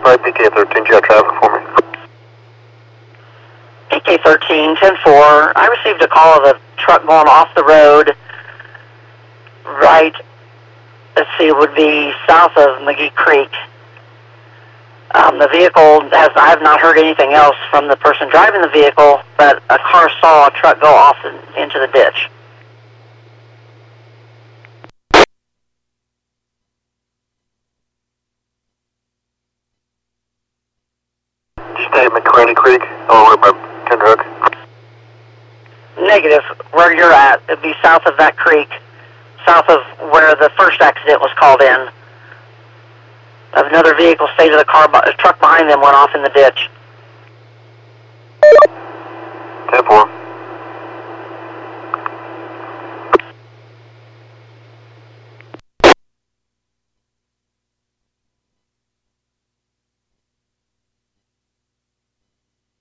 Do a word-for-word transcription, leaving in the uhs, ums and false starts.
five, P K thirteen, you got traffic for me? P K thirteen, ten four. I received a call of a truck going off the road, right, let's see, it would be south of McGee Creek. Um, the vehicle, has, I have not heard anything else from the person driving the vehicle, but a car saw a truck go off in, into the ditch. Stay at McCraney Creek, all the way by Ten Hook. Negative. Where you're at, it'd be south of that creek, south of where the first accident was called in. Another vehicle stayed in the car, a truck behind them went off in the ditch. ten four.